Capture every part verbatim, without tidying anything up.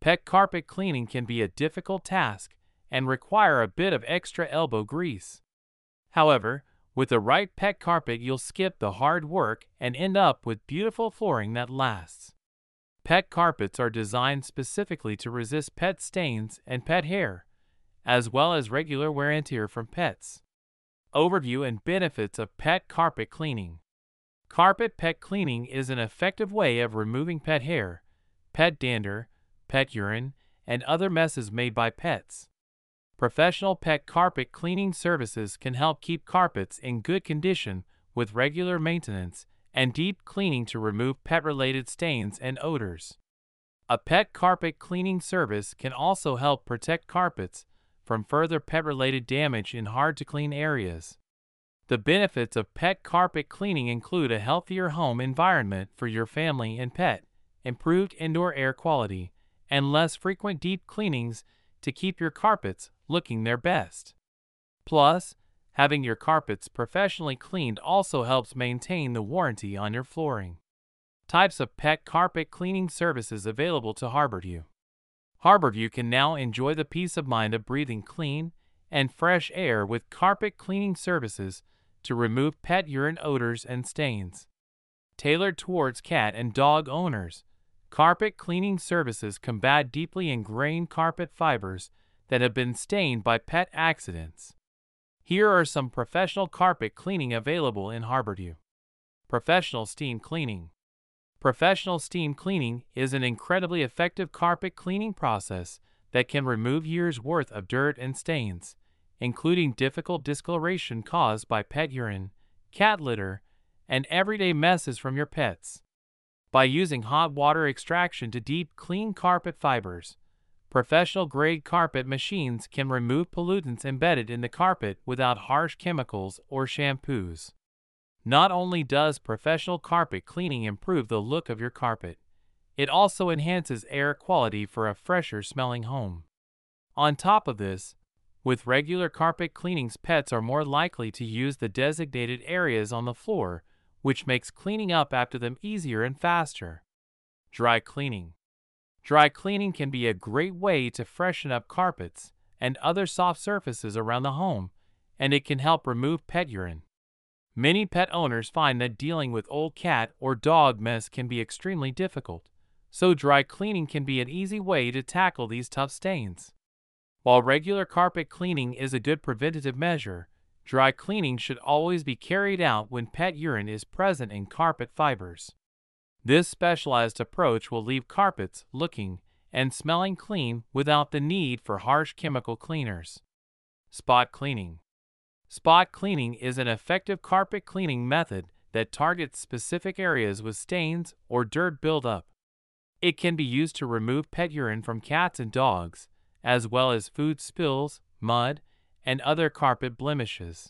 Pet carpet cleaning can be a difficult task and require a bit of extra elbow grease. However, with the right pet carpet, you'll skip the hard work and end up with beautiful flooring that lasts. Pet carpets are designed specifically to resist pet stains and pet hair, as well as regular wear and tear from pets. Overview and benefits of pet carpet cleaning. Carpet pet cleaning is an effective way of removing pet hair, pet dander, pet urine, and other messes made by pets. Professional pet carpet cleaning services can help keep carpets in good condition with regular maintenance and deep cleaning to remove pet-related stains and odors. A pet carpet cleaning service can also help protect carpets from further pet-related damage in hard-to-clean areas. The benefits of pet carpet cleaning include a healthier home environment for your family and pet, improved indoor air quality, and less frequent deep cleanings to keep your carpets looking their best. Plus, having your carpets professionally cleaned also helps maintain the warranty on your flooring. Types of pet carpet cleaning services available to Harborview. Harborview can now enjoy the peace of mind of breathing clean and fresh air with carpet cleaning services to remove pet urine odors and stains. Tailored towards cat and dog owners, carpet cleaning services combat deeply ingrained carpet fibers that have been stained by pet accidents. Here are some professional carpet cleaning available in Harborview. Professional steam cleaning. Professional steam cleaning is an incredibly effective carpet cleaning process that can remove years' worth of dirt and stains, including difficult discoloration caused by pet urine, cat litter, and everyday messes from your pets. By using hot water extraction to deep clean carpet fibers, professional-grade carpet machines can remove pollutants embedded in the carpet without harsh chemicals or shampoos. Not only does professional carpet cleaning improve the look of your carpet, it also enhances air quality for a fresher-smelling home. On top of this, with regular carpet cleanings, pets are more likely to use the designated areas on the floor, which makes cleaning up after them easier and faster. Dry cleaning. Dry cleaning can be a great way to freshen up carpets and other soft surfaces around the home, and it can help remove pet urine. Many pet owners find that dealing with old cat or dog mess can be extremely difficult, so dry cleaning can be an easy way to tackle these tough stains. While regular carpet cleaning is a good preventative measure, dry cleaning should always be carried out when pet urine is present in carpet fibers. This specialized approach will leave carpets looking and smelling clean without the need for harsh chemical cleaners. Spot cleaning. Spot cleaning is an effective carpet cleaning method that targets specific areas with stains or dirt buildup. It can be used to remove pet urine from cats and dogs, as well as food spills, mud, and other carpet blemishes.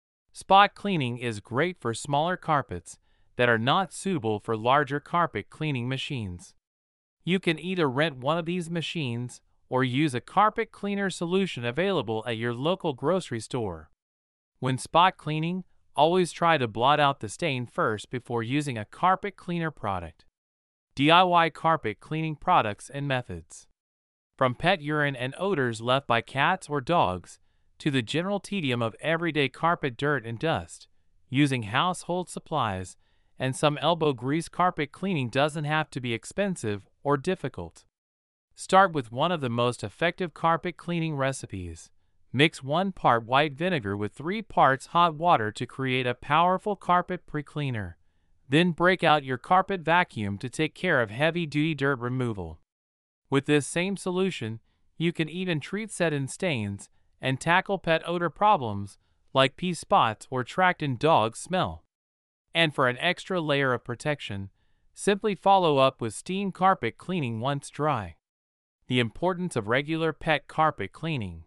Spot cleaning is great for smaller carpets that are not suitable for larger carpet cleaning machines. You can either rent one of these machines or use a carpet cleaner solution available at your local grocery store. When spot cleaning, always try to blot out the stain first before using a carpet cleaner product. D I Y carpet cleaning products and methods. From pet urine and odors left by cats or dogs to the general tedium of everyday carpet dirt and dust, using household supplies and some elbow grease, carpet cleaning doesn't have to be expensive or difficult. Start with one of the most effective carpet cleaning recipes. Mix one part white vinegar with three parts hot water to create a powerful carpet pre-cleaner. Then break out your carpet vacuum to take care of heavy-duty dirt removal. With this same solution, you can even treat set-in stains and tackle pet odor problems like pee spots or tract-in dog smell. And for an extra layer of protection, simply follow up with steam carpet cleaning once dry. The importance of regular pet carpet cleaning.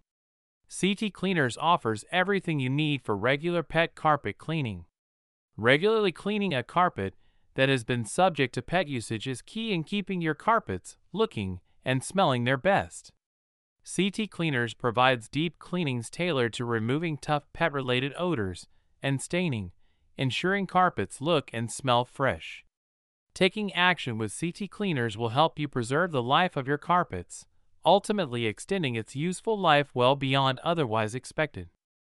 C T Cleaners offers everything you need for regular pet carpet cleaning. Regularly cleaning a carpet that has been subject to pet usage is key in keeping your carpets looking and smelling their best. C T Cleaners provides deep cleanings tailored to removing tough pet-related odors and staining, ensuring carpets look and smell fresh. Taking action with C T cleaners will help you preserve the life of your carpets, ultimately extending its useful life well beyond otherwise expected.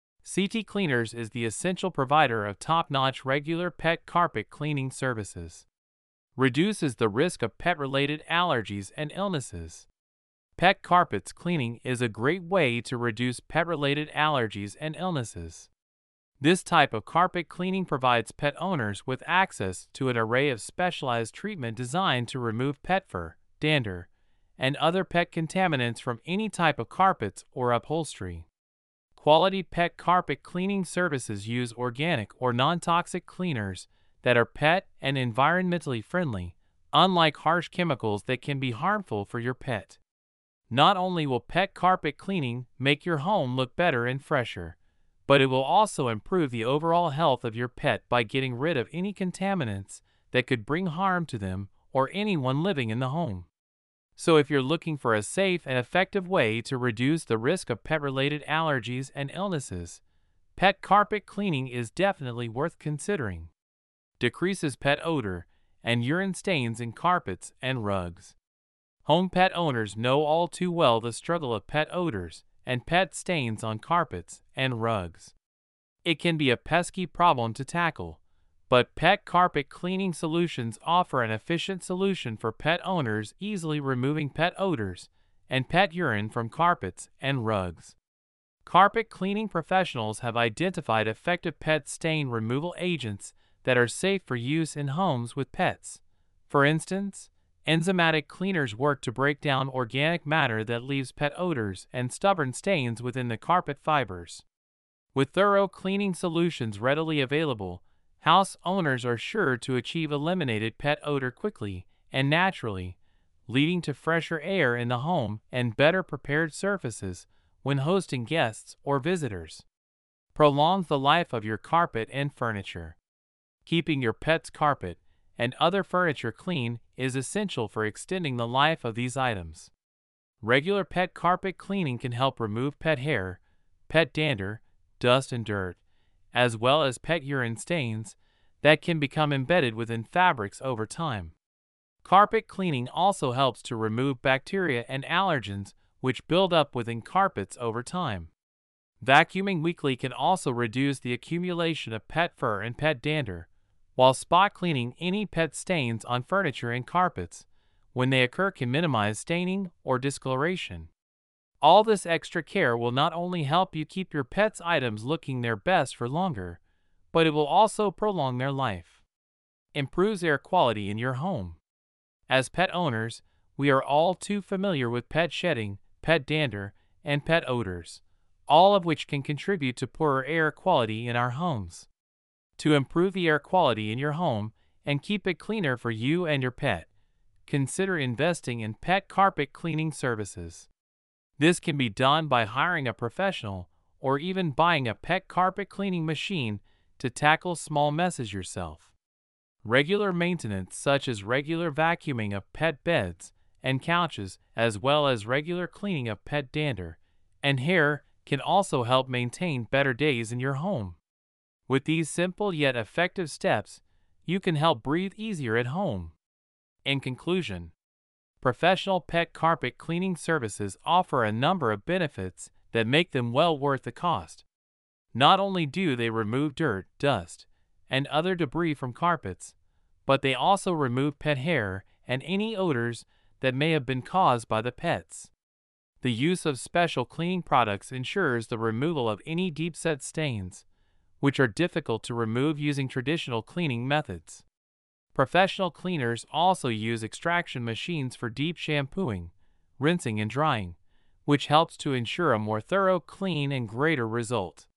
C T Cleaners is the essential provider of top-notch regular pet carpet cleaning services. Reduces the risk of pet-related allergies and illnesses. Pet carpets cleaning is a great way to reduce pet-related allergies and illnesses. This type of carpet cleaning provides pet owners with access to an array of specialized treatment designed to remove pet fur, dander, and other pet contaminants from any type of carpets or upholstery. Quality pet carpet cleaning services use organic or non-toxic cleaners that are pet and environmentally friendly, unlike harsh chemicals that can be harmful for your pet. Not only will pet carpet cleaning make your home look better and fresher, but it will also improve the overall health of your pet by getting rid of any contaminants that could bring harm to them or anyone living in the home. So if you're looking for a safe and effective way to reduce the risk of pet-related allergies and illnesses, pet carpet cleaning is definitely worth considering. Decreases pet odor and urine stains in carpets and rugs. Home pet owners know all too well the struggle of pet odors and pet stains on carpets and rugs. It can be a pesky problem to tackle, but pet carpet cleaning solutions offer an efficient solution for pet owners, easily removing pet odors and pet urine from carpets and rugs. Carpet cleaning professionals have identified effective pet stain removal agents that are safe for use in homes with pets. For instance, enzymatic cleaners work to break down organic matter that leaves pet odors and stubborn stains within the carpet fibers. With thorough cleaning solutions readily available, house owners are sure to achieve eliminated pet odor quickly and naturally, leading to fresher air in the home and better prepared surfaces when hosting guests or visitors. Prolongs the life of your carpet and furniture. Keeping your pet's carpet and other furniture clean is essential for extending the life of these items. Regular pet carpet cleaning can help remove pet hair, pet dander, dust and dirt, as well as pet urine stains that can become embedded within fabrics over time. Carpet cleaning also helps to remove bacteria and allergens which build up within carpets over time. Vacuuming weekly can also reduce the accumulation of pet fur and pet dander, while spot cleaning any pet stains on furniture and carpets when they occur can minimize staining or discoloration. All this extra care will not only help you keep your pet's items looking their best for longer, but it will also prolong their life. Improves air quality in your home. As pet owners, we are all too familiar with pet shedding, pet dander, and pet odors, all of which can contribute to poorer air quality in our homes. To improve the air quality in your home and keep it cleaner for you and your pet, consider investing in pet carpet cleaning services. This can be done by hiring a professional or even buying a pet carpet cleaning machine to tackle small messes yourself. Regular maintenance, such as regular vacuuming of pet beds and couches, as well as regular cleaning of pet dander and hair, can also help maintain better days in your home. With these simple yet effective steps, you can help breathe easier at home. In conclusion, professional pet carpet cleaning services offer a number of benefits that make them well worth the cost. Not only do they remove dirt, dust, and other debris from carpets, but they also remove pet hair and any odors that may have been caused by the pets. The use of special cleaning products ensures the removal of any deep-set stains, which are difficult to remove using traditional cleaning methods. Professional cleaners also use extraction machines for deep shampooing, rinsing and drying, which helps to ensure a more thorough clean and greater result.